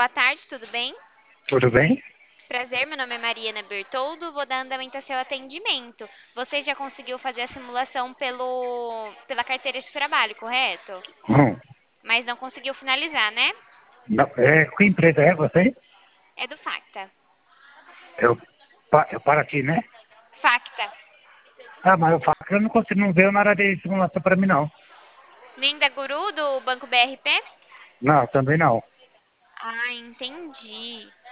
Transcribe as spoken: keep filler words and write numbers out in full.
boa tarde, tudo bem? Tudo bem? Prazer, meu nome é Mariana Bertoldo, vou dar andamento ao seu atendimento. Você já conseguiu fazer a simulação pelo, pela carteira de trabalho, correto? Hum, Mas não conseguiu finalizar, né? não, é, que empresa é você? É do Facta. Eu, pa- eu Paraty, né? Facta. Ah, mas eu falo que eu não consigo, não veio nada de simulação para mim, não. Nem da Guru, do Banco B R P? Não, também não. Ah, entendi.